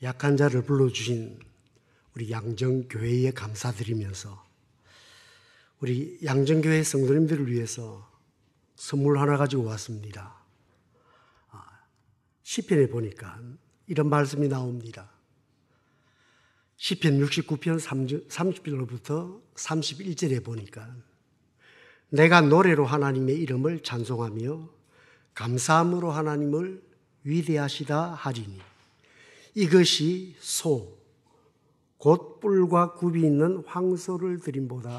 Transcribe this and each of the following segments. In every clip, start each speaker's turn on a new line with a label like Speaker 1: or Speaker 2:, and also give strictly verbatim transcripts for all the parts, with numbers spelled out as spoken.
Speaker 1: 약한 자를 불러주신 우리 양정교회에 감사드리면서 우리 양정교회 성도님들을 위해서 선물 하나 가지고 왔습니다. 시편에 보니까 이런 말씀이 나옵니다. 시편 육십구 편 삼십 절로부터 삼십일 절에 보니까 내가 노래로 하나님의 이름을 찬송하며 감사함으로 하나님을 위대하시다 하리니 이것이 소, 곧 뿔과 굽이 있는 황소를 드림보다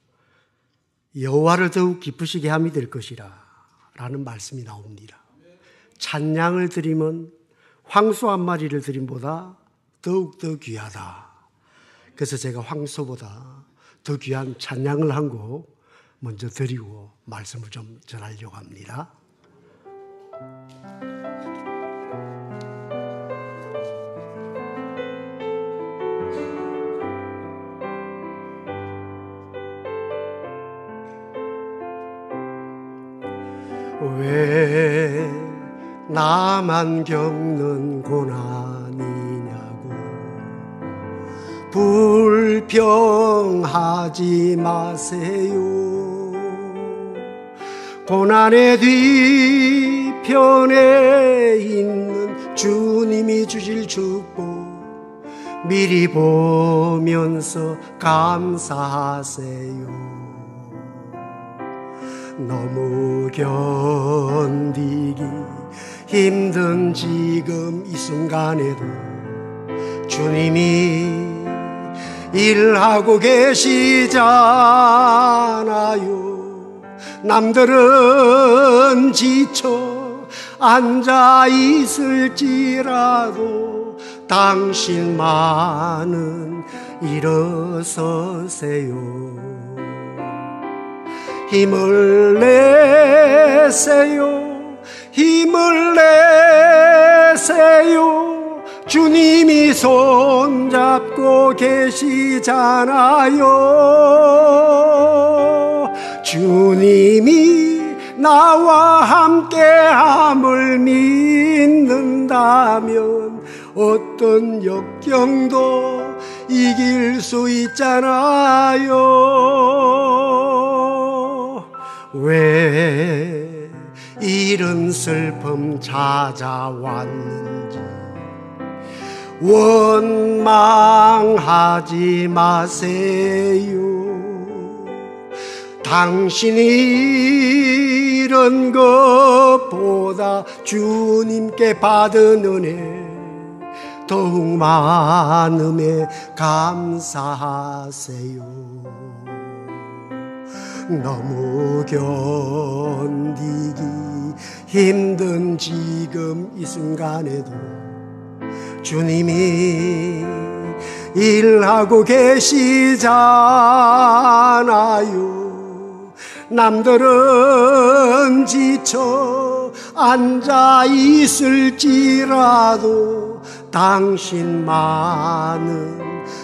Speaker 1: 여호와를 더욱 기쁘시게 함이 될 것이라 라는 말씀이 나옵니다. 찬양을 드리면 황소 한 마리를 드림보다 더욱더 귀하다. 그래서 제가 황소보다 더 귀한 찬양을 한 곡 먼저 드리고 말씀을 좀 전하려고 합니다. 왜 나만 겪는 고난이냐고 불평하지 마세요. 고난의 뒤편에 있는 주님이 주실 축복 미리 보면서 감사하세요. 너무 견디기 힘든 지금 이 순간에도 주님이 일하고 계시잖아요. 남들은 지쳐 앉아 있을지라도 당신만은 일어서세요. 힘을 내세요. 힘을 내세요. 주님이 손잡고 계시잖아요. 주님이 나와 함께함을 믿는다면 어떤 역경도 이길 수 있잖아요. 왜 이런 슬픔 찾아왔는지 원망하지 마세요. 당신이 이런 것보다 주님께 받은 은혜 더욱 많음에 감사하세요. 너무 견디기 힘든 지금 이 순간에도 주님이 일하고 계시잖아요. 남들은 지쳐 앉아 있을지라도 당신만은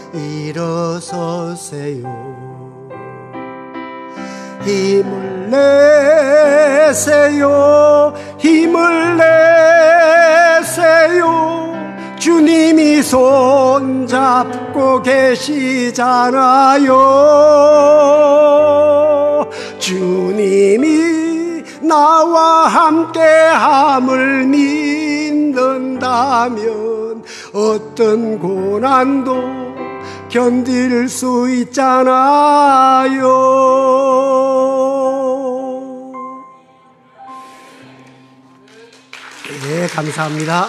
Speaker 1: 일어서세요. 힘을 내세요. 힘을 내세요. 주님이 손잡고 계시잖아요. 주님이 나와 함께함을 믿는다면 어떤 고난도 견딜 수 있잖아요. 네, 감사합니다.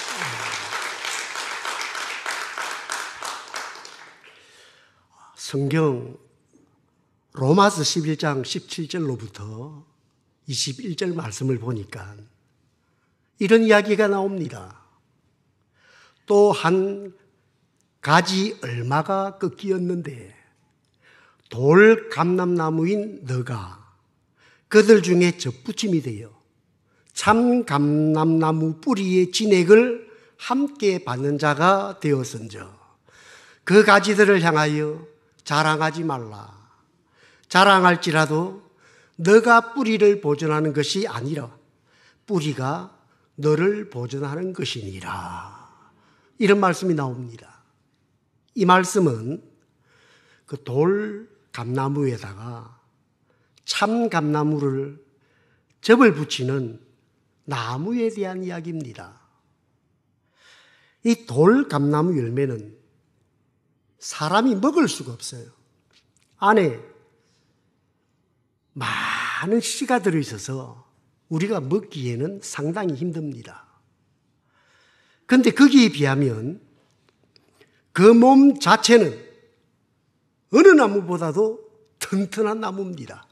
Speaker 1: 성경 로마서 십일 장 십칠 절로부터 이십일 절 말씀을 보니까 이런 이야기가 나옵니다. 또 한 가지 얼마가 꺾이었는데 돌 감람나무인 너가 그들 중에 접붙임이 되어 참 감람나무 뿌리의 진액을 함께 받는 자가 되었은저 그 가지들을 향하여 자랑하지 말라. 자랑할지라도 너가 뿌리를 보존하는 것이 아니라 뿌리가 너를 보존하는 것이니라. 이런 말씀이 나옵니다. 이 말씀은 그 돌 감나무에다가 참 감나무를 접을 붙이는 나무에 대한 이야기입니다. 이 돌 감나무 열매는 사람이 먹을 수가 없어요. 안에 많은 씨가 들어있어서 우리가 먹기에는 상당히 힘듭니다. 그런데 거기에 비하면 그 몸 자체는 어느 나무보다도 튼튼한 나무입니다.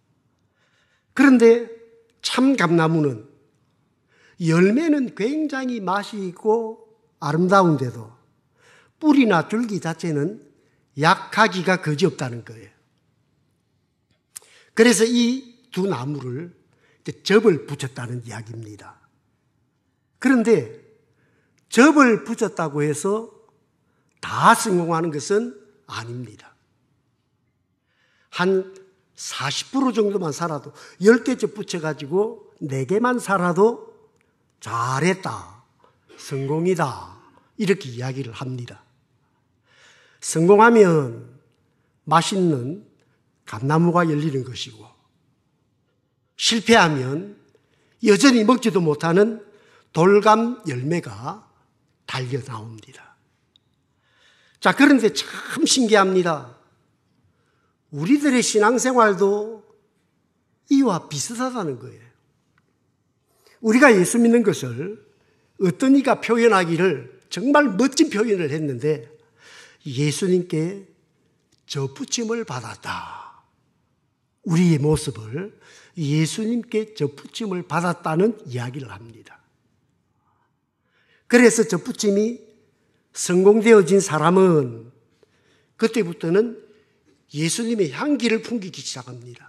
Speaker 1: 그런데 참 감나무는 열매는 굉장히 맛이 있고 아름다운데도 뿌리나 줄기 자체는 약하기가 그지없다는 거예요. 그래서 이 두 나무를 접을 붙였다는 이야기입니다. 그런데 접을 붙였다고 해서 다 성공하는 것은 아닙니다. 한 사십 퍼센트 정도만 살아도 열 개 접 붙여가지고 네 개만 살아도 잘했다, 성공이다, 이렇게 이야기를 합니다. 성공하면 맛있는 감나무가 열리는 것이고, 실패하면 여전히 먹지도 못하는 돌감 열매가 달려 나옵니다. 자, 그런데 참 신기합니다. 우리들의 신앙생활도 이와 비슷하다는 거예요. 우리가 예수 믿는 것을 어떤 이가 표현하기를 정말 멋진 표현을 했는데, 예수님께 접붙임을 받았다. 우리의 모습을 예수님께 접붙임을 받았다는 이야기를 합니다. 그래서 접붙임이 성공되어진 사람은 그때부터는 예수님의 향기를 풍기기 시작합니다.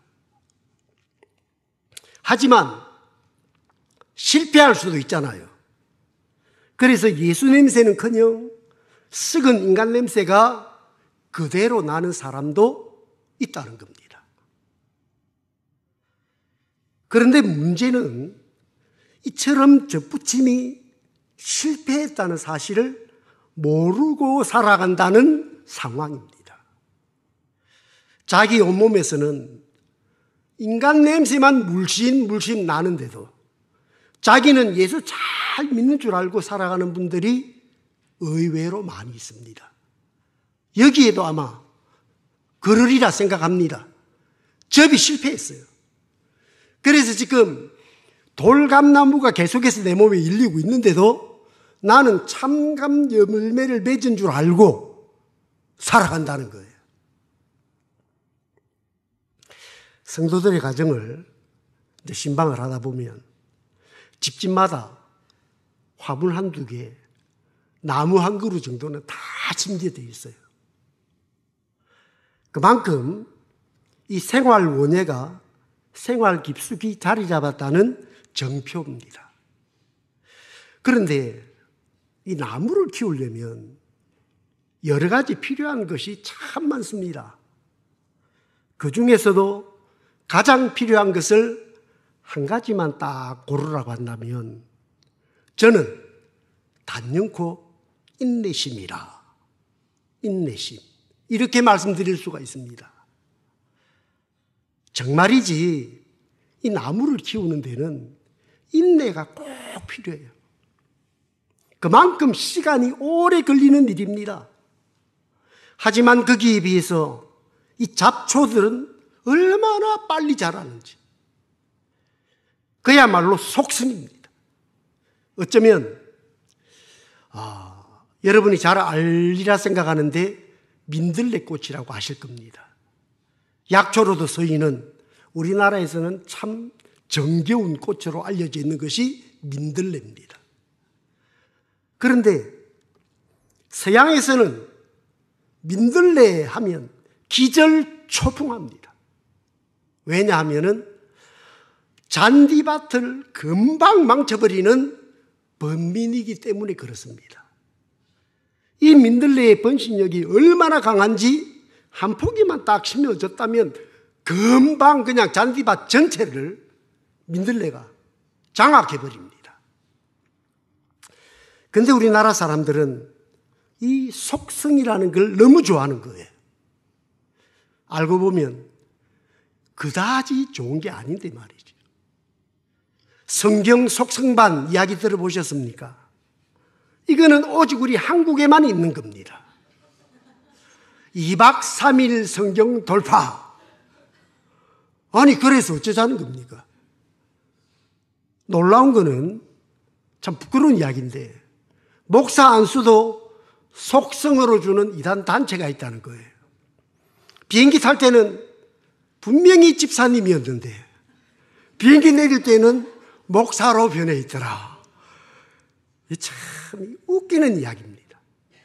Speaker 1: 하지만 실패할 수도 있잖아요. 그래서 예수 냄새는커녕 썩은 인간 냄새가 그대로 나는 사람도 있다는 겁니다. 그런데 문제는 이처럼 접붙임이 실패했다는 사실을 모르고 살아간다는 상황입니다. 자기 온몸에서는 인간 냄새만 물씬 물씬 나는데도 자기는 예수 잘 믿는 줄 알고 살아가는 분들이 의외로 많이 있습니다. 여기에도 아마 그러리라 생각합니다. 접이 실패했어요. 그래서 지금 돌감나무가 계속해서 내 몸에 일리고 있는데도 나는 참감 열매를 맺은 줄 알고 살아간다는 거예요. 성도들의 가정을 이제 신방을 하다 보면 집집마다 화분 한두 개, 나무 한 그루 정도는 다 침재되어 있어요. 그만큼 이 생활 원예가 생활 깊숙이 자리 잡았다는 정표입니다. 그런데 이 나무를 키우려면 여러 가지 필요한 것이 참 많습니다. 그 중에서도 가장 필요한 것을 한 가지만 딱 고르라고 한다면 저는 단연코 인내심이라. 인내심. 이렇게 말씀드릴 수가 있습니다. 정말이지 이 나무를 키우는 데는 인내가 꼭 필요해요. 그만큼 시간이 오래 걸리는 일입니다. 하지만 거기에 비해서 이 잡초들은 얼마나 빨리 자라는지 그야말로 속성입니다. 어쩌면 아, 여러분이 잘 알리라 생각하는데 민들레꽃이라고 아실 겁니다. 약초로도 서이는 우리나라에서는 참 정겨운 꽃으로 알려져 있는 것이 민들레입니다. 그런데 서양에서는 민들레 하면 기절초풍합니다. 왜냐하면 잔디밭을 금방 망쳐버리는 번민이기 때문에 그렇습니다. 이 민들레의 번식력이 얼마나 강한지 한 포기만 딱 심어졌다면 금방 그냥 잔디밭 전체를 민들레가 장악해버립니다. 근데 우리나라 사람들은 이 속성이라는 걸 너무 좋아하는 거예요. 알고 보면 그다지 좋은 게 아닌데 말이죠. 성경 속성반 이야기 들어보셨습니까? 이거는 오직 우리 한국에만 있는 겁니다. 이 박 삼 일 성경 돌파. 아니, 그래서 어쩌자는 겁니까? 놀라운 거는 참 부끄러운 이야기인데, 목사 안수도 속성으로 주는 이단 단체가 있다는 거예요. 비행기 탈 때는 분명히 집사님이었는데, 비행기 내릴 때는 목사로 변해 있더라. 참 웃기는 이야기입니다.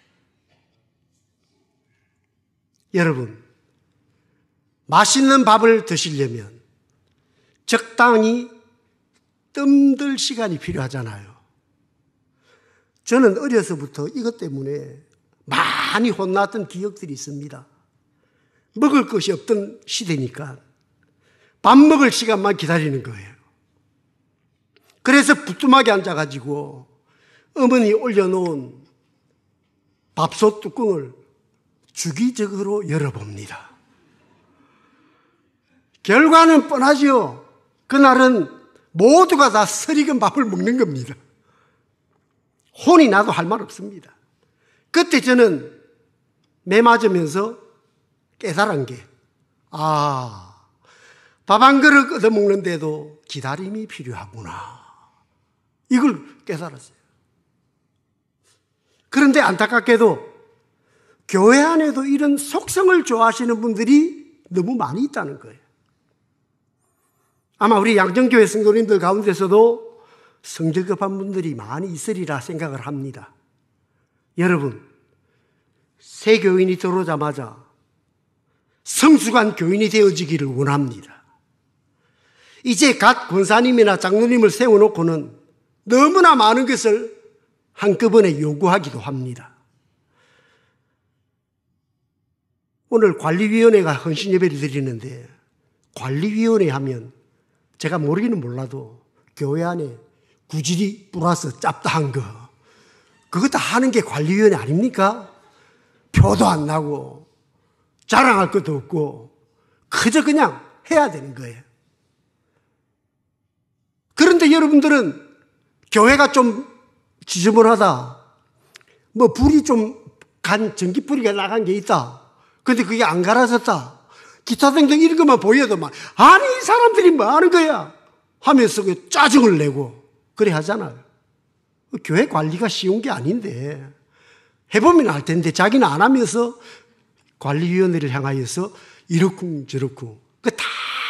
Speaker 1: 여러분, 맛있는 밥을 드시려면 적당히 뜸들 시간이 필요하잖아요. 저는 어려서부터 이것 때문에 많이 혼났던 기억들이 있습니다. 먹을 것이 없던 시대니까 밥 먹을 시간만 기다리는 거예요. 그래서 부뚜막에 앉아가지고 어머니 올려놓은 밥솥 뚜껑을 주기적으로 열어봅니다. 결과는 뻔하죠. 그날은 모두가 다 설익은 밥을 먹는 겁니다. 혼이 나도 할 말 없습니다. 그때 저는 매 맞으면서 깨달은 게, 아, 밥 한 그릇 얻어 먹는데도 기다림이 필요하구나. 이걸 깨달았어요. 그런데 안타깝게도 교회 안에도 이런 속성을 좋아하시는 분들이 너무 많이 있다는 거예요. 아마 우리 양정교회 성도님들 가운데서도 성질급한 분들이 많이 있으리라 생각을 합니다. 여러분, 새 교인이 들어오자마자 성숙한 교인이 되어지기를 원합니다. 이제 갓 권사님이나 장로님을 세워놓고는 너무나 많은 것을 한꺼번에 요구하기도 합니다. 오늘 관리위원회가 헌신예배를 드리는데, 관리위원회 하면 제가 모르기는 몰라도 교회 안에 구질이 플러스 짭다한 거, 그거 다 하는 게 관리위원회 아닙니까? 표도 안 나고 자랑할 것도 없고 그저 그냥 해야 되는 거예요. 그런데 여러분들은 교회가 좀 지저분하다, 뭐 불이 좀 간 전기불이가 나간 게 있다, 근데 그게 안 갈아졌다, 기타 등등 이런 것만 보여도 막, 아니 이 사람들이 뭐 하는 거야 하면서 그 짜증을 내고 그래 하잖아요. 교회 관리가 쉬운 게 아닌데, 해보면 알 텐데 자기는 안 하면서 관리위원회를 향하여서 이렇쿵 저렇쿵, 그 다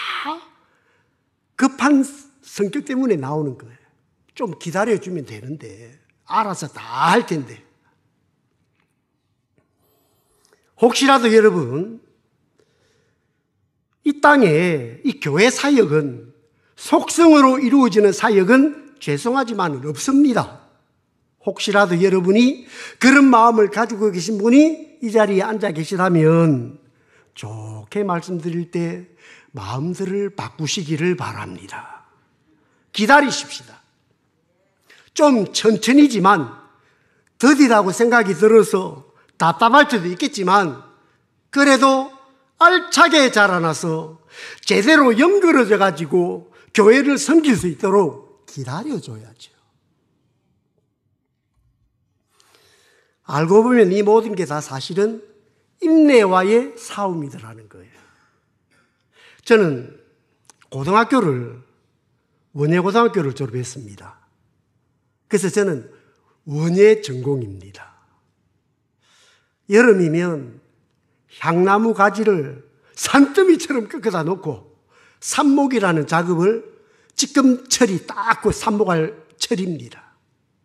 Speaker 1: 급한 성격 때문에 나오는 거예요. 좀 기다려주면 되는데, 알아서 다 할 텐데. 혹시라도 여러분, 이 땅에 이 교회 사역은, 속성으로 이루어지는 사역은 죄송하지만 없습니다. 혹시라도 여러분이 그런 마음을 가지고 계신 분이 이 자리에 앉아 계시다면 좋게 말씀드릴 때 마음들을 바꾸시기를 바랍니다. 기다리십시다. 좀 천천히지만 더디다고 생각이 들어서 답답할 때도 있겠지만, 그래도 알차게 자라나서 제대로 연결어져 가지고 교회를 섬길 수 있도록 기다려줘야죠. 알고 보면 이 모든 게 다 사실은 인내와의 싸움이더라는 거예요. 저는 고등학교를, 원예고등학교를 졸업했습니다. 그래서 저는 원예 전공입니다. 여름이면 향나무 가지를 산더미처럼 꺾어다 놓고 삽목이라는 작업을 찌끔처리 닦고 삽목할 철입니다.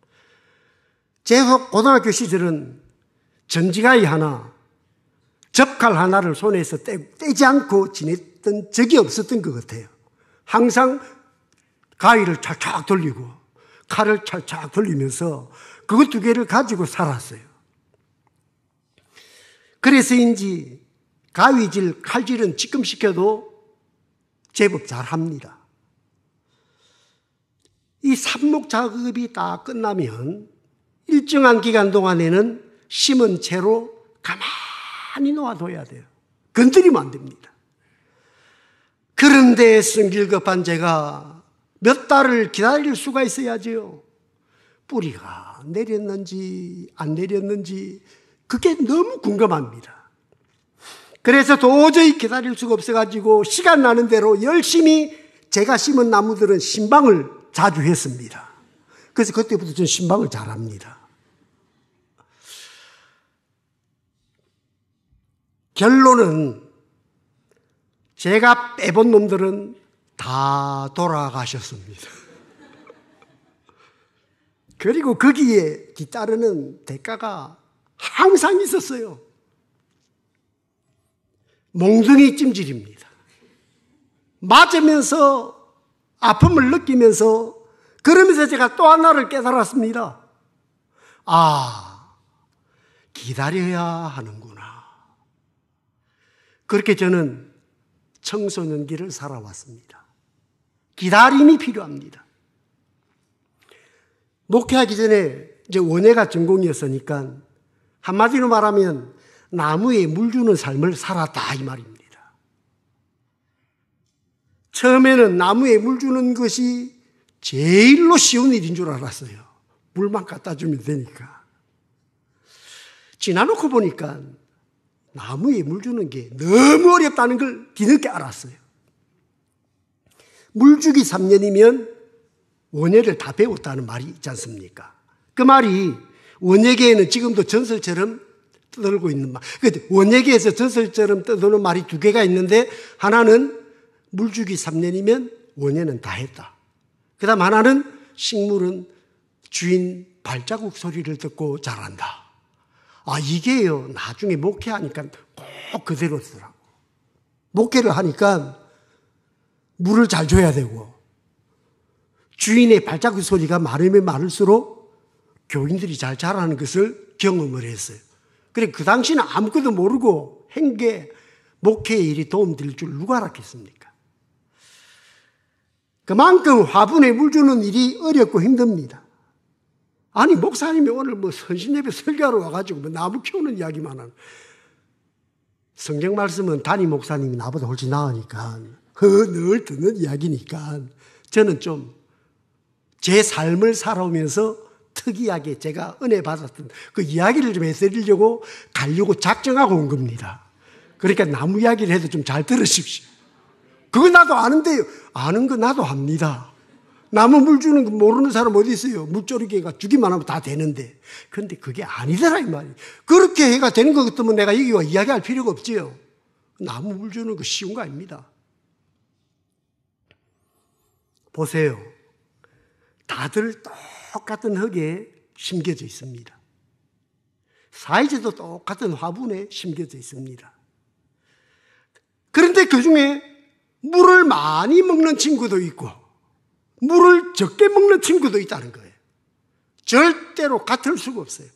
Speaker 1: 제 고등학교 시절은 전지가위 하나, 접칼 하나를 손에서 떼, 떼지 않고 지냈던 적이 없었던 것 같아요. 항상 가위를 찰착 돌리고 칼을 찰착 돌리면서 그것 두 개를 가지고 살았어요. 그래서인지 가위질, 칼질은 지금 시켜도 제법 잘합니다. 이 삽목 작업이 다 끝나면 일정한 기간 동안에는 심은 채로 가만히 놓아둬야 돼요. 건드리면 안 됩니다. 그런데 성질급한 제가 몇 달을 기다릴 수가 있어야지요. 뿌리가 내렸는지 안 내렸는지 그게 너무 궁금합니다. 그래서 도저히 기다릴 수가 없어가지고 시간 나는 대로 열심히 제가 심은 나무들은 신방을 자주 했습니다. 그래서 그때부터 저는 신방을 잘합니다. 결론은 제가 빼본 놈들은 다 돌아가셨습니다. 그리고 거기에 뒤따르는 대가가 항상 있었어요. 몽둥이 찜질입니다. 맞으면서 아픔을 느끼면서 그러면서 제가 또 하나를 깨달았습니다. 아, 기다려야 하는구나. 그렇게 저는 청소년기를 살아왔습니다. 기다림이 필요합니다. 목회하기 전에 이제 원예가 전공이었으니까 한마디로 말하면 나무에 물 주는 삶을 살았다 이 말입니다. 처음에는 나무에 물 주는 것이 제일로 쉬운 일인 줄 알았어요. 물만 갖다 주면 되니까. 지나놓고 보니까 나무에 물 주는 게 너무 어렵다는 걸 뒤늦게 알았어요. 물주기 삼 년이면 원예를 다 배웠다는 말이 있지 않습니까? 그 말이 원예계에는 지금도 전설처럼 떠돌고 있는 말. 원예계에서 전설처럼 떠도는 말이 두 개가 있는데 하나는 물주기 삼 년이면 원예는 다 했다. 그 다음 하나는 식물은 주인 발자국 소리를 듣고 자란다. 아, 이게요, 나중에 목회하니까 꼭 그대로 쓰더라고. 목회를 하니까 물을 잘 줘야 되고, 주인의 발자국 소리가 많으면 많을수록 교인들이 잘 자라는 것을 경험을 했어요. 그래, 그 당시는 아무것도 모르고 한 게 목회의 일이 도움될 줄 누가 알았겠습니까? 그만큼 화분에 물 주는 일이 어렵고 힘듭니다. 아니, 목사님이 오늘 뭐 선신예배 설교하러 와가지고 뭐 나무 키우는 이야기만 하는. 성경 말씀은 담임 목사님이 나보다 훨씬 나으니까, 늘 듣는 이야기니까, 저는 좀 제 삶을 살아오면서 특이하게 제가 은혜 받았던 그 이야기를 좀 해드리려고 가려고 작정하고 온 겁니다. 그러니까 나무 이야기를 해도 좀 잘 들으십시오. 그거 나도 아는데요. 아는 거 나도 합니다. 나무 물 주는 거 모르는 사람 어디 있어요? 물조리개가 주기만 하면 다 되는데. 그런데 그게 아니더라 이 말이에요. 그렇게 해가 되는 것 같으면 내가 여기 와 이야기할 필요가 없지요. 나무 물 주는 거 쉬운 거 아닙니다. 보세요. 다들 똑같은 흙에 심겨져 있습니다. 사이즈도 똑같은 화분에 심겨져 있습니다. 그런데 그 중에 물을 많이 먹는 친구도 있고 물을 적게 먹는 친구도 있다는 거예요. 절대로 같을 수가 없어요.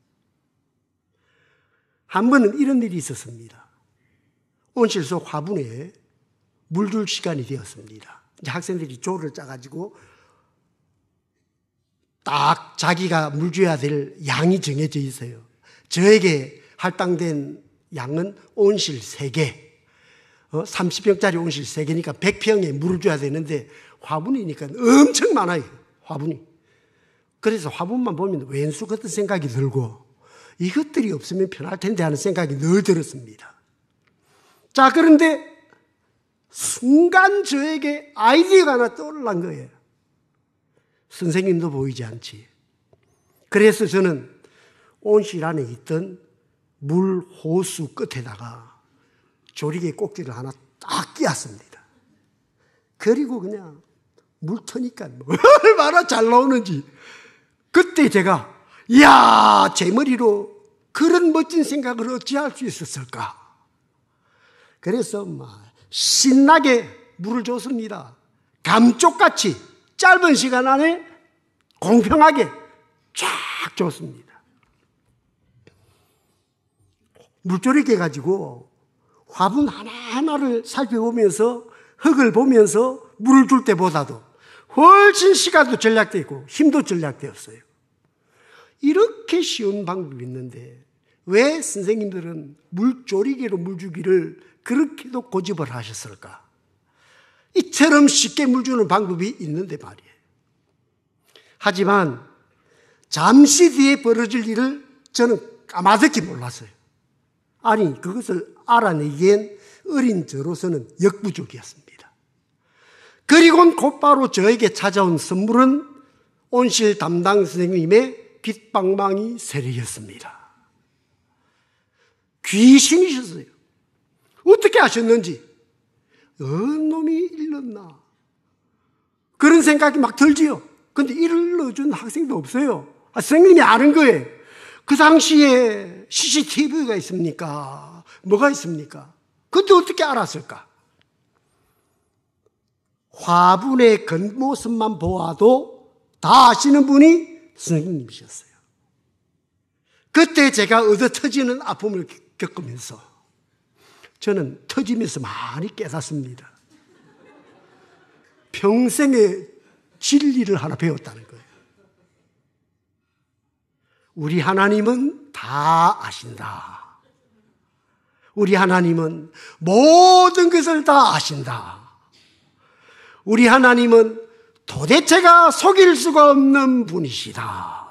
Speaker 1: 한 번은 이런 일이 있었습니다. 온실속 화분에 물 줄 시간이 되었습니다. 이제 학생들이 조를 짜가지고 딱 자기가 물 줘야 될 양이 정해져 있어요. 저에게 할당된 양은 온실 세 개. 어, 삼십 평짜리 온실 세 개니까 백 평에 물을 줘야 되는데 화분이니까 엄청 많아요. 화분이. 그래서 화분만 보면 왼수 같은 생각이 들고 이것들이 없으면 편할 텐데 하는 생각이 늘 들었습니다. 자, 그런데 순간 저에게 아이디어가 하나 떠올란 거예요. 선생님도 보이지 않지. 그래서 저는 온실 안에 있던 물 호수 끝에다가 조리개 꼭지를 하나 딱 끼웠습니다. 그리고 그냥 물 터니까 얼마나 잘 나오는지. 그때 제가 이야, 제 머리로 그런 멋진 생각을 어찌할 수 있었을까. 그래서 막 신나게 물을 줬습니다. 감쪽같이 짧은 시간 안에 공평하게 쫙 줬습니다. 물조리개 가지고 화분 하나하나를 살펴보면서 흙을 보면서 물을 줄 때보다도 훨씬 시간도 절약되고 힘도 절약되었어요. 이렇게 쉬운 방법이 있는데 왜 선생님들은 물조리개로 물 주기를 그렇게도 고집을 하셨을까? 이처럼 쉽게 물 주는 방법이 있는데 말이에요. 하지만 잠시 뒤에 벌어질 일을 저는 까마득히 몰랐어요. 아니, 그것을 알아내기엔 어린 저로서는 역부족이었습니다. 그리고 곧바로 저에게 찾아온 선물은 온실 담당 선생님의 빗방망이 세례였습니다. 귀신이셨어요. 어떻게 하셨는지, 어느 놈이 일렀나, 그런 생각이 막 들지요. 근데 일러준 학생도 없어요. 아, 선생님이 아는 거예요. 그 당시에 씨씨티비가 있습니까? 뭐가 있습니까? 그때 어떻게 알았을까? 화분의 겉모습만 보아도 다 아시는 분이 선생님이셨어요. 그때 제가 얻어 터지는 아픔을 겪으면서 저는 터지면서 많이 깨닫습니다. 평생의 진리를 하나 배웠다는 거예요. 우리 하나님은 다 아신다. 우리 하나님은 모든 것을 다 아신다. 우리 하나님은 도대체가 속일 수가 없는 분이시다.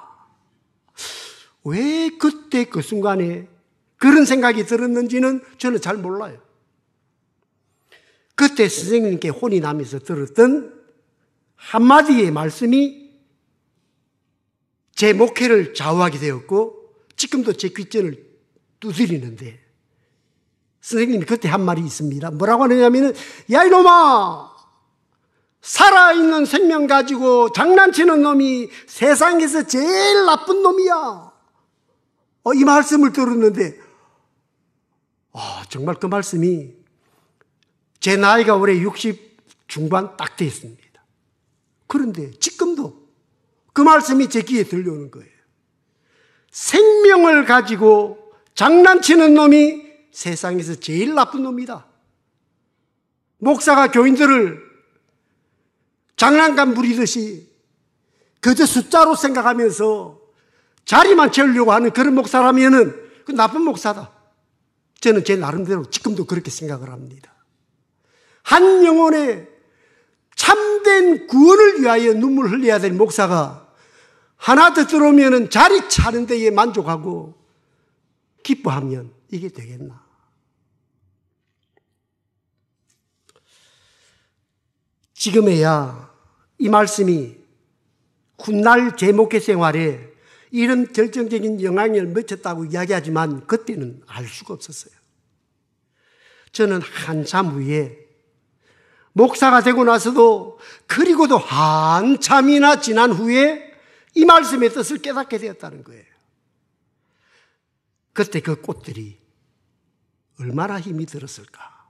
Speaker 1: 왜 그때 그 순간에 그런 생각이 들었는지는 저는 잘 몰라요. 그때 선생님께 혼이 나면서 들었던 한마디의 말씀이 제 목회를 좌우하게 되었고 지금도 제 귓전을 두드리는데, 선생님이 그때 한 말이 있습니다. 뭐라고 하느냐면, 야 이놈아, 살아있는 생명 가지고 장난치는 놈이 세상에서 제일 나쁜 놈이야. 어, 이 말씀을 들었는데 아, 정말 그 말씀이, 제 나이가 올해 육십 중반 딱 됐습니다. 그런데 지금도 그 말씀이 제 귀에 들려오는 거예요. 생명을 가지고 장난치는 놈이 세상에서 제일 나쁜 놈이다. 목사가 교인들을 장난감 부리듯이 그저 숫자로 생각하면서 자리만 채우려고 하는 그런 목사라면은 그 나쁜 목사다. 저는 제 나름대로 지금도 그렇게 생각을 합니다. 한 영혼의 참된 구원을 위하여 눈물 흘려야 될 목사가 하나 더 들어오면은 자리 차는 데에 만족하고 기뻐하면 이게 되겠나? 지금에야 이 말씀이 훗날 제 목회 생활에 이런 결정적인 영향을 미쳤다고 이야기하지만 그때는 알 수가 없었어요. 저는 한참 후에 목사가 되고 나서도, 그리고도 한참이나 지난 후에 이 말씀의 뜻을 깨닫게 되었다는 거예요. 그때 그 꽃들이 얼마나 힘이 들었을까.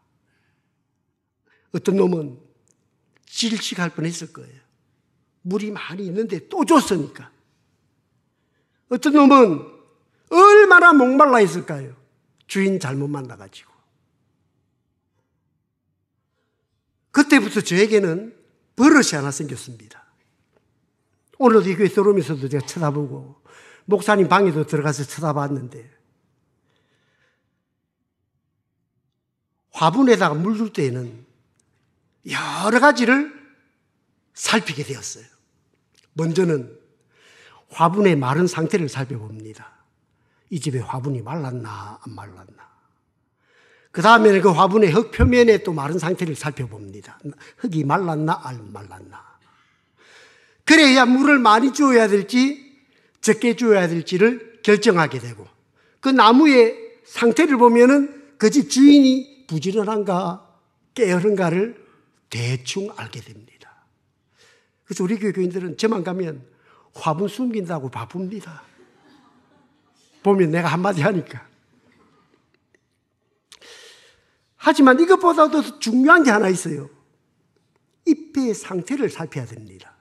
Speaker 1: 어떤 놈은 질식할 뻔했을 거예요. 물이 많이 있는데 또 줬으니까. 어떤 놈은 얼마나 목말라 있을까요? 주인 잘못 만나가지고. 그때부터 저에게는 버릇이 하나 생겼습니다. 오늘도 이 교회 들어오면서도 제가 쳐다보고 목사님 방에도 들어가서 쳐다봤는데, 화분에다가 물 줄 때에는 여러 가지를 살피게 되었어요. 먼저는 화분의 마른 상태를 살펴봅니다. 이 집에 화분이 말랐나 안 말랐나. 그 다음에는 그 화분의 흙 표면에 또 마른 상태를 살펴봅니다. 흙이 말랐나 안 말랐나. 그래야 물을 많이 주어야 될지 적게 주어야 될지를 결정하게 되고, 그 나무의 상태를 보면은 그 집 주인이 부지런한가 게으른가를 대충 알게 됩니다. 그래서 우리 교인들은 저만 가면 화분 숨긴다고 바쁩니다. 보면 내가 한마디 하니까. 하지만 이것보다도 더 중요한 게 하나 있어요. 잎의 상태를 살펴야 됩니다.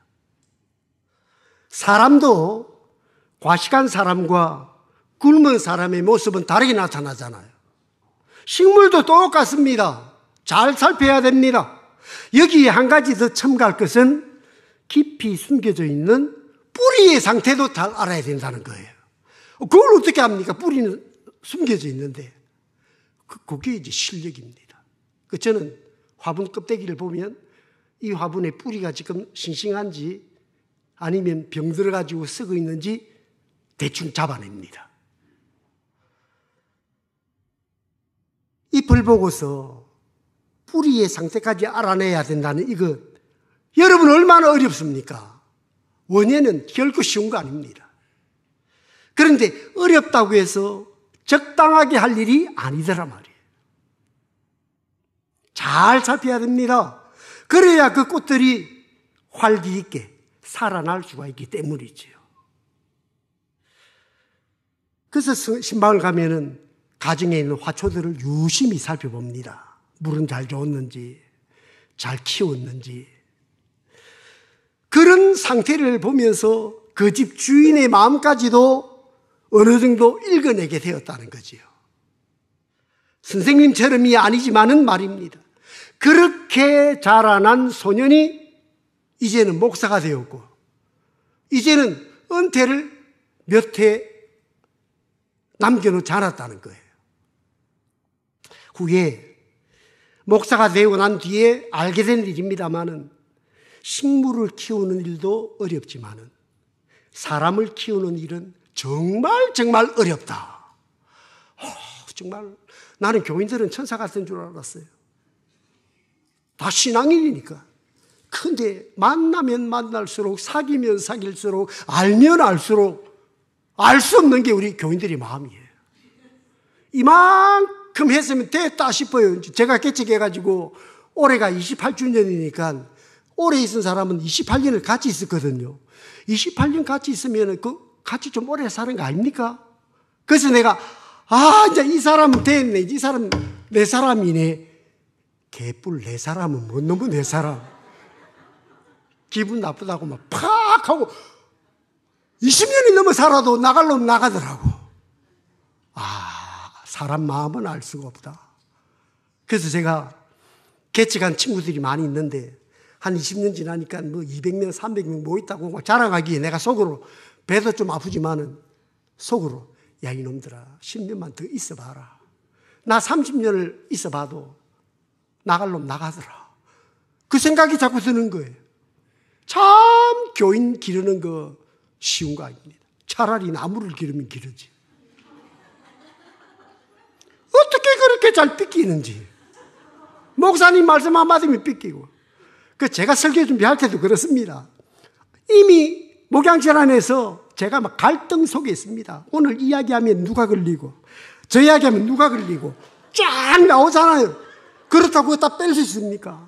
Speaker 1: 사람도 과식한 사람과 굶은 사람의 모습은 다르게 나타나잖아요. 식물도 똑같습니다. 잘 살펴야 됩니다. 여기에 한 가지 더 첨가할 것은 깊이 숨겨져 있는 뿌리의 상태도 잘 알아야 된다는 거예요. 그걸 어떻게 합니까? 뿌리는 숨겨져 있는데. 그게 이제 실력입니다. 그 저는 화분 껍데기를 보면 이 화분의 뿌리가 지금 싱싱한지 아니면 병들어가지고 썩어 있는지 대충 잡아냅니다. 잎을 보고서 뿌리의 상태까지 알아내야 된다는 이것, 여러분 얼마나 어렵습니까? 원예는 결코 쉬운 거 아닙니다. 그런데 어렵다고 해서 적당하게 할 일이 아니더란 말이에요. 잘 살펴야 됩니다. 그래야 그 꽃들이 활기 있게 살아날 수가 있기 때문이지요. 그래서 신방을 가면은 가정에 있는 화초들을 유심히 살펴봅니다. 물은 잘 줬는지, 잘 키웠는지. 그런 상태를 보면서 그 집 주인의 마음까지도 어느 정도 읽어내게 되었다는 거지요. 선생님처럼이 아니지만은 말입니다. 그렇게 자라난 소년이 이제는 목사가 되었고, 이제는 은퇴를 몇 해 남겨놓지 않았다는 거예요. 후에 목사가 되고 난 뒤에 알게 된 일입니다만은 식물을 키우는 일도 어렵지만은 사람을 키우는 일은 정말 정말 어렵다. 어, 정말 나는 교인들은 천사 같은 줄 알았어요. 다 신앙인이니까. 근데 만나면 만날수록, 사귀면 사귈수록, 알면 알수록 알 수 없는 게 우리 교인들의 마음이에요. 이만큼 했으면 됐다 싶어요. 제가 개척해가지고 올해가 이십팔 주년이니까 오래 있은 사람은 이십팔 년을 같이 있었거든요. 이십팔 년 같이 있으면 그 같이 좀 오래 사는 거 아닙니까? 그래서 내가 아 이제 이 사람은 됐네. 이 사람 내 사람이네. 개뿔 내 사람은 뭔 놈의 내 사람. 기분 나쁘다고 막 팍 하고 이십 년이 넘어 살아도 나갈 놈 나가더라고. 아 사람 마음은 알 수가 없다. 그래서 제가 개척한 친구들이 많이 있는데 한 이십 년 지나니까 뭐 이백 명, 삼백 명 뭐 있다고 막 자랑하기에 내가 속으로 배도 좀 아프지만은 속으로 야 이놈들아 십 년만 더 있어봐라. 나 삼십 년을 있어봐도 나갈 놈 나가더라. 그 생각이 자꾸 드는 거예요. 참 교인 기르는 거 쉬운 거 아닙니다. 차라리 나무를 기르면 기르지. 어떻게 그렇게 잘 삐끼는지. 목사님 말씀 한마디면 삐끼고. 그 제가 설교 준비할 때도 그렇습니다. 이미 목양실 안에서 제가 막 갈등 속에 있습니다. 오늘 이야기하면 누가 걸리고 저 이야기하면 누가 걸리고 쫙 나오잖아요. 그렇다고 그거 다 뺄 수 있습니까?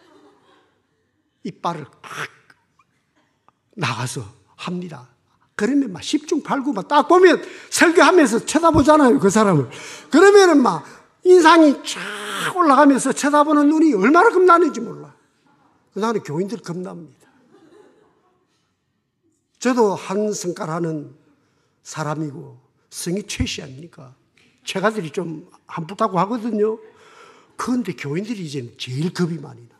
Speaker 1: 이빨을 팍 나가서 합니다. 그러면 막 십중 팔구 막 딱 보면 설교하면서 쳐다보잖아요. 그 사람을. 그러면은 막 인상이 쫙 올라가면서 쳐다보는 눈이 얼마나 겁나는지 몰라. 나는 교인들 겁납니다. 저도 한 성깔 하는 사람이고 성이 최씨 아닙니까? 최가들이 좀 한풋하고 하거든요. 그런데 교인들이 이제 제일 겁이 많이 나.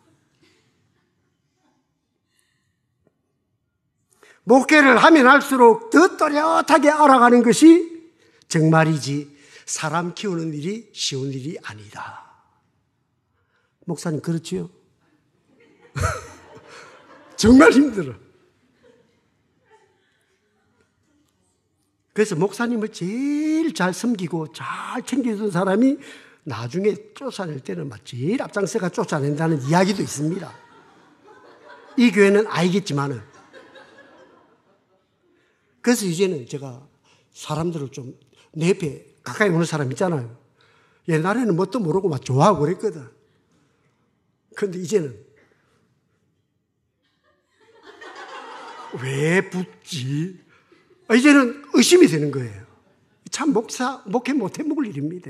Speaker 1: 목회를 하면 할수록 더 또렷하게 알아가는 것이 정말이지 사람 키우는 일이 쉬운 일이 아니다. 목사님 그렇지요? 정말 힘들어. 그래서 목사님을 제일 잘 섬기고 잘 챙겨준 사람이 나중에 쫓아낼 때는 막 제일 앞장서가 쫓아낸다는 이야기도 있습니다. 이 교회는 알겠지만은. 그래서 이제는 제가 사람들을 좀 내 옆에 가까이 오는 사람 있잖아요. 옛날에는 뭣도 모르고 막 좋아하고 그랬거든. 그런데 이제는 왜 붙지? 이제는 의심이 되는 거예요. 참 목사, 목회 못해 먹을 일입니다.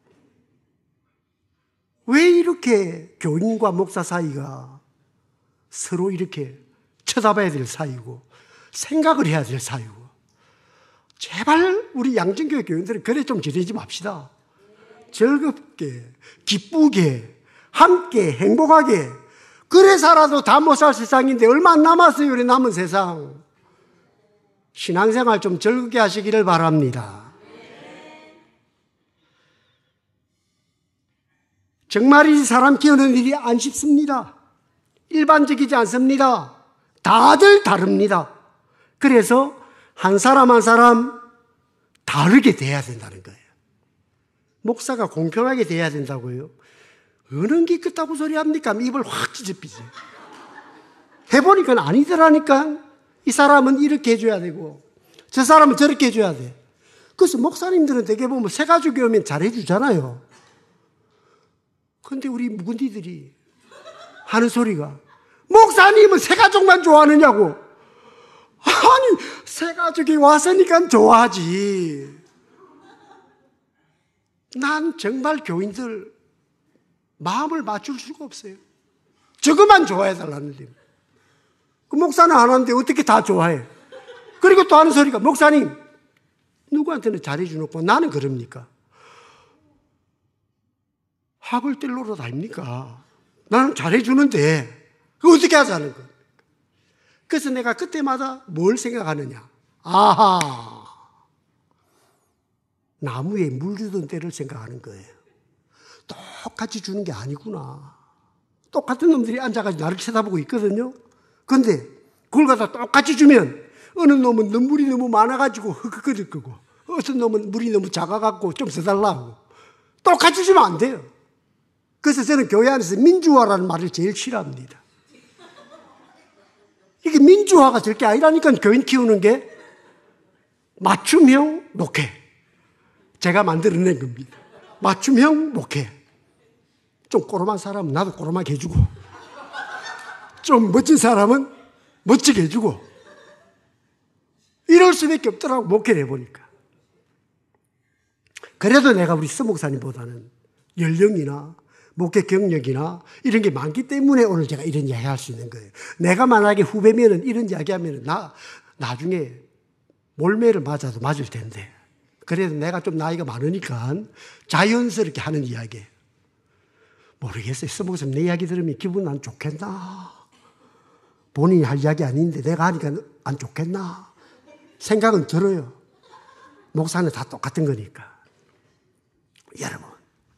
Speaker 1: 왜 이렇게 교인과 목사 사이가 서로 이렇게 쳐다봐야 될 사이고 생각을 해야 될 사이고 제발 우리 양정교회 교인들은 그래 좀 지내지 맙시다. 즐겁게 기쁘게 함께 신앙생활 좀 즐겁게 하시기를 바랍니다. 정말 이 사람 키우는 일이 안 쉽습니다. 일반적이지 않습니다. 다들 다릅니다. 그래서 한 사람 한 사람 다르게 돼야 된다는 거예요. 목사가 공평하게 돼야 된다고요? 어느 게 그따구 소리 합니까? 입을 확 찢어삐지. 해보니까 아니더라니까. 이 사람은 이렇게 해줘야 되고 저 사람은 저렇게 해줘야 돼. 그래서 목사님들은 되게 보면 새 가족이 오면 잘해주잖아요. 근데 우리 묵은이들이 하는 소리가 목사님은 새 가족만 좋아하느냐고. 아니 새 가족이 왔으니까 좋아하지. 난 정말 교인들 마음을 맞출 수가 없어요. 저것만 좋아해달라는데 그 목사는 안 하는데 어떻게 다 좋아해. 그리고 또 하는 소리가 목사님 누구한테는 잘해주놓고 나는 그럽니까? 학을 뗄로로 다닙니까? 나는 잘해주는데 그거 어떻게 하자는 겁니까? 그래서 내가 그때마다 뭘 생각하느냐. 아하, 나무에 물 주던 때를 생각하는 거예요. 똑같이 주는 게 아니구나. 똑같은 놈들이 앉아가지고 나를 쳐다보고 있거든요. 근데 그걸 갖다 똑같이 주면 어느 놈은 물이 너무 많아가지고 흑흑거릴 거고 어떤 놈은 물이 너무 작아갖고 좀 더 달라고. 똑같이 주면 안 돼요. 그래서 저는 교회 안에서 민주화라는 말을 제일 싫어합니다. 이게 민주화가 될 게 아니라니까. 교인 키우는 게 맞춤형 목회. 제가 만들어낸 겁니다. 맞춤형 목회. 좀 꼬롬한 사람은 나도 꼬롬하게 해주고 좀 멋진 사람은 멋지게 해주고 이럴 수밖에 없더라고. 목회를 해보니까. 그래도 내가 우리 서 목사님보다는 연령이나 목회 경력이나 이런 게 많기 때문에 오늘 제가 이런 이야기 할 수 있는 거예요. 내가 만약에 후배면은 이런 이야기 하면은 나, 나중에 몰매를 맞아도 맞을 텐데. 그래도 내가 좀 나이가 많으니까 자연스럽게 하는 이야기예요. 모르겠어요. 서 목사님 내 이야기 들으면 기분 안 좋겠나? 본인이 할 이야기 아닌데 내가 하니까 안 좋겠나? 생각은 들어요. 목사는 다 똑같은 거니까. 여러분,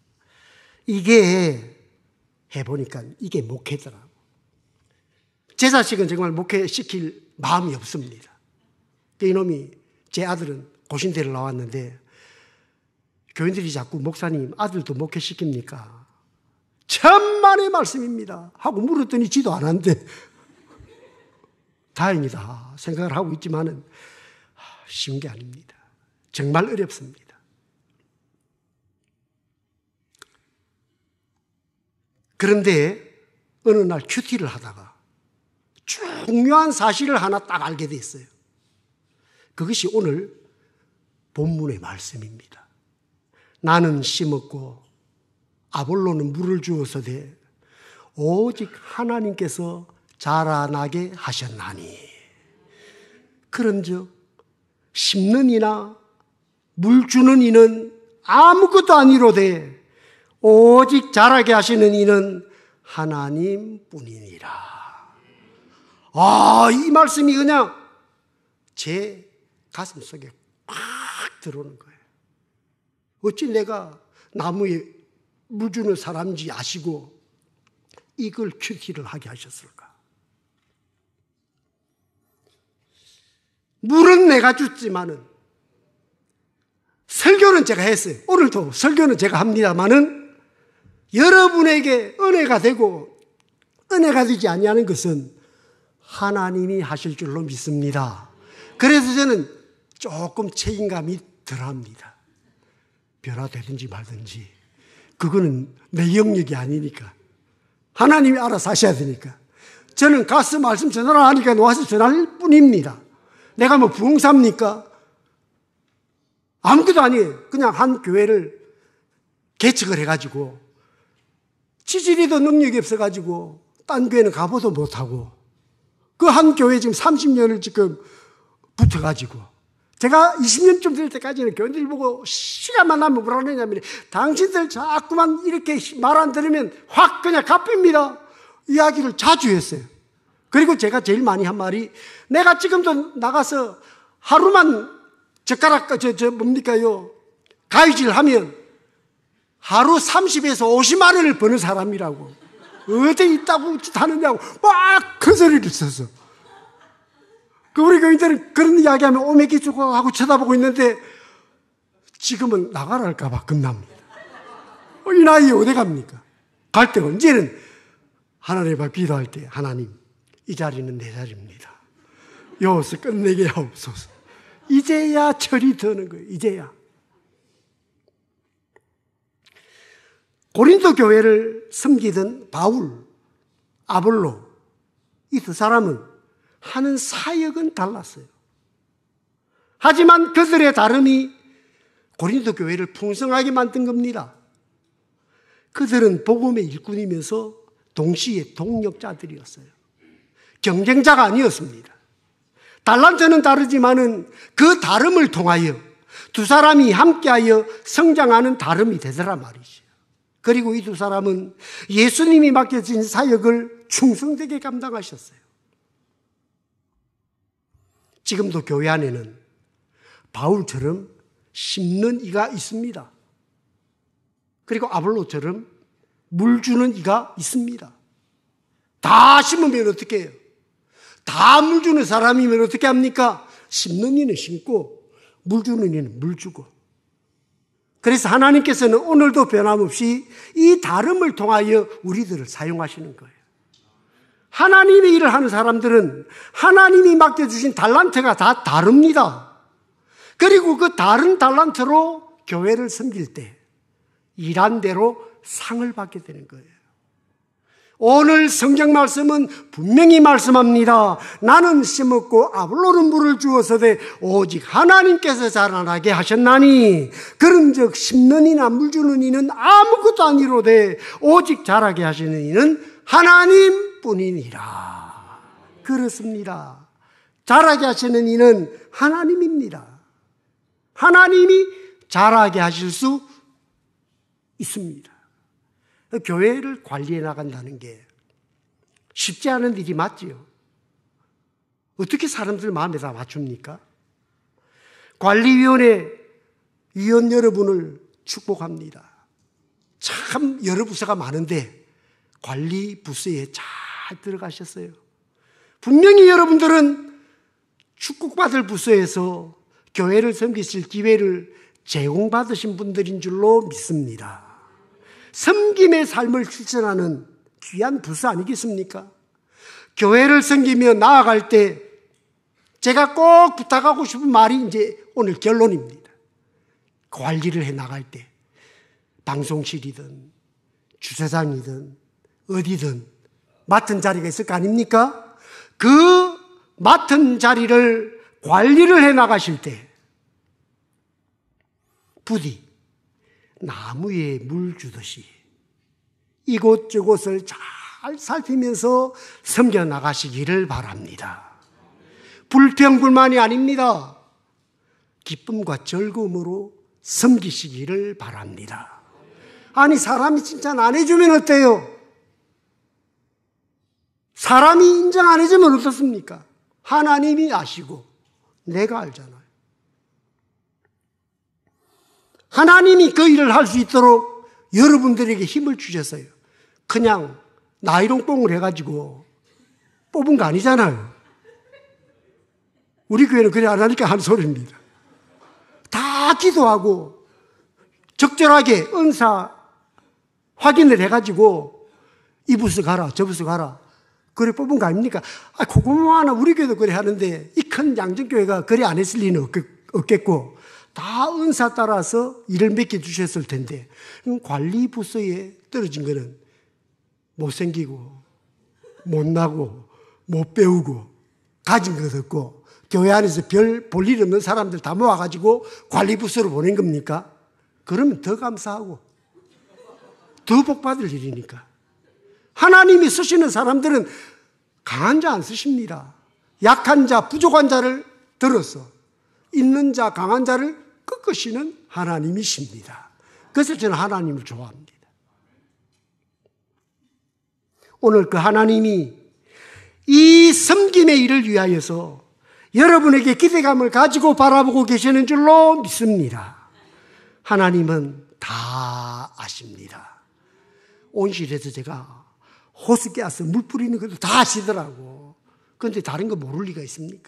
Speaker 1: 이게 해보니까 이게 목회더라고. 제 자식은 정말 목회시킬 마음이 없습니다. 이놈이, 제 아들은 고신대를 나왔는데 교인들이 자꾸 목사님 아들도 목회시킵니까? 천만의 말씀입니다 하고 물었더니 지도 안 한대. 다행이다 생각을 하고 있지만은 쉬운 게 아닙니다. 정말 어렵습니다. 그런데 어느 날 큐티를 하다가 중요한 사실을 하나 딱 알게 됐어요. 그것이 오늘 본문의 말씀입니다. 나는 심었고 아볼로는 물을 주어서되 오직 하나님께서 자라나게 하셨나니 그런즉 심는 이나 물 주는 이는 아무것도 아니로되 오직 자라게 하시는 이는 하나님뿐이니라. 아, 이 말씀이 그냥 제 가슴 속에 꽉 들어오는 거예요. 어찌 내가 나무에 물 주는 사람인지 아시고 이걸 큐티를 하게 하셨을까? 물은 내가 줬지만은 설교는 제가 했어요. 오늘도 설교는 제가 합니다만은 여러분에게 은혜가 되고 은혜가 되지 아니하는 것은 하나님이 하실 줄로 믿습니다. 그래서 저는 조금 책임감이 덜합니다. 변화되든지 말든지 그거는 내 영역이 아니니까 하나님이 알아서 하셔야 되니까 저는 가서 말씀 전하라 하니까 와서 전할 뿐입니다. 내가 뭐 부흥사입니까? 아무것도 아니에요. 그냥 한 교회를 개척을 해가지고 지지리도 능력이 없어가지고 딴 교회는 가보도 못하고 그 한 교회 지금 삼십 년을 지금 붙어가지고 제가 이십 년쯤 될 때까지는 교인들 보고 시간만 나면 뭐라 그러냐면 당신들 자꾸만 이렇게 말 안 들으면 확 그냥 갚힙니다. 이야기를 자주 했어요. 그리고 제가 제일 많이 한 말이 내가 지금도 나가서 하루만 젓가락, 저, 저, 뭡니까요? 가위질 하면 하루 삼십에서 오십만 원을 버는 사람이라고. 어디 있다고 하느냐고 막 큰 소리를 써서. 그 우리 교인들은 그런 이야기 하면 오메기 주고 하고 쳐다보고 있는데 지금은 나가라 할까봐 겁납니다. 어, 이 나이에 어디 갑니까? 갈 때가 이제는 하나님 앞에 기도할 때 하나님 이 자리는 내 자리입니다. 여기서 끝내게 하옵소서. 이제야 철이 드는 거예요. 이제야. 고린도 교회를 섬기던 바울, 아볼로 이 두 사람은 하는 사역은 달랐어요. 하지만 그들의 다름이 고린도 교회를 풍성하게 만든 겁니다. 그들은 복음의 일꾼이면서 동시에 동력자들이었어요. 경쟁자가 아니었습니다. 달란트는 다르지만은 그 다름을 통하여 두 사람이 함께하여 성장하는 다름이 되더라 말이죠. 그리고 이 두 사람은 예수님이 맡겨진 사역을 충성되게 감당하셨어요. 지금도 교회 안에는 바울처럼 심는 이가 있습니다. 그리고 아볼로처럼 물 주는 이가 있습니다. 다 심으면 어떻게 해요? 다 물 주는 사람이면 어떻게 합니까? 심는 이는 심고 물 주는 이는 물 주고. 그래서 하나님께서는 오늘도 변함없이 이 다름을 통하여 우리들을 사용하시는 거예요. 하나님의 일을 하는 사람들은 하나님이 맡겨주신 달란트가 다 다릅니다. 그리고 그 다른 달란트로 교회를 섬길 때 일한 대로 상을 받게 되는 거예요. 오늘 성경 말씀은 분명히 말씀합니다. 나는 심었고 아볼로는 물을 주어서되 오직 하나님께서 자라나게 하셨나니 그런즉 심는 이나 물 주는 이는 아무것도 아니로되 오직 자라게 하시는 이는 하나님뿐이니라. 그렇습니다. 자라게 하시는 이는 하나님입니다. 하나님이 자라게 하실 수 있습니다. 교회를 관리해 나간다는 게 쉽지 않은 일이 맞지요. 어떻게 사람들 마음에 다 맞춥니까? 관리위원회 위원 여러분을 축복합니다. 참 여러 부서가 많은데 관리 부서에 잘 들어가셨어요. 분명히 여러분들은 축복받을 부서에서 교회를 섬기실 기회를 제공받으신 분들인 줄로 믿습니다. 섬김의 삶을 실천하는 귀한 부서 아니겠습니까? 교회를 섬기며 나아갈 때 제가 꼭 부탁하고 싶은 말이 이제 오늘 결론입니다. 관리를 해 나갈 때 방송실이든 주차장이든 어디든 맡은 자리가 있을 거 아닙니까? 그 맡은 자리를 관리를 해 나가실 때 부디 나무에 물 주듯이 이곳저곳을 잘 살피면서 섬겨 나가시기를 바랍니다. 불평불만이 아닙니다. 기쁨과 즐거움으로 섬기시기를 바랍니다. 아니 사람이 칭찬 안 해주면 어때요? 사람이 인정 안 해주면 어떻습니까? 하나님이 아시고 내가 알잖아요. 하나님이 그 일을 할 수 있도록 여러분들에게 힘을 주셨어요. 그냥 나이롱 뽕을 해가지고 뽑은 거 아니잖아요. 우리 교회는 그래 안 하니까 하는 소리입니다. 다 기도하고 적절하게 은사 확인을 해가지고 이 부서 가라 저 부서 가라 그래 뽑은 거 아닙니까? 아, 그거만 하나 우리 교회도 그래 하는데 이 큰 양정교회가 그래 안 했을 리는 없겠고 다 은사 따라서 일을 맡겨주셨을 텐데 관리 부서에 떨어진 거는 못생기고 못나고 못 배우고 가진 것 없고 교회 안에서 별 볼 일 없는 사람들 다 모아가지고 관리 부서로 보낸 겁니까? 그러면 더 감사하고 더 복받을 일이니까. 하나님이 쓰시는 사람들은 강한 자 안 쓰십니다. 약한 자, 부족한 자를 들어서 있는 자, 강한 자를 꺾으시는 하나님이십니다. 그래서 저는 하나님을 좋아합니다. 오늘 그 하나님이 이 섬김의 일을 위하여서 여러분에게 기대감을 가지고 바라보고 계시는 줄로 믿습니다. 하나님은 다 아십니다. 온실에서 제가 호수 깨서 물 뿌리는 것도 다 아시더라고. 그런데 다른 거 모를 리가 있습니까?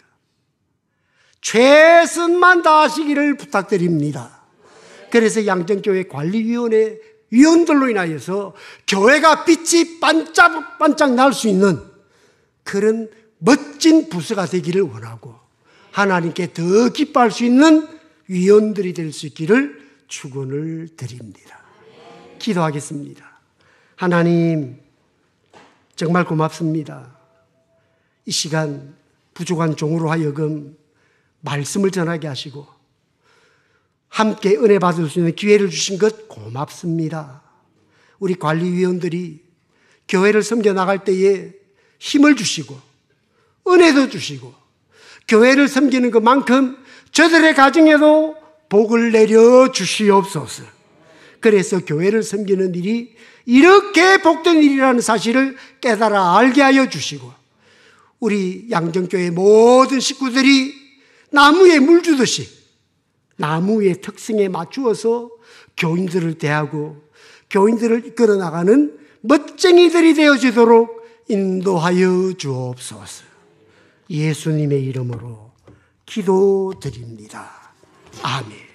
Speaker 1: 최선만 다하시기를 부탁드립니다. 그래서 양정교회 관리위원회 위원들로 인하여서 교회가 빛이 반짝반짝 날 수 있는 그런 멋진 부서가 되기를 원하고 하나님께 더 기뻐할 수 있는 위원들이 될 수 있기를 축원을 드립니다. 기도하겠습니다. 하나님 정말 고맙습니다. 이 시간 부족한 종으로 하여금 말씀을 전하게 하시고 함께 은혜 받을 수 있는 기회를 주신 것 고맙습니다. 우리 관리위원들이 교회를 섬겨나갈 때에 힘을 주시고 은혜도 주시고 교회를 섬기는 것만큼 저들의 가정에도 복을 내려 주시옵소서. 그래서 교회를 섬기는 일이 이렇게 복된 일이라는 사실을 깨달아 알게 하여 주시고 우리 양정교회 모든 식구들이 나무에 물 주듯이 나무의 특성에 맞추어서 교인들을 대하고 교인들을 이끌어 나가는 멋쟁이들이 되어지도록 인도하여 주옵소서. 예수님의 이름으로 기도드립니다. 아멘.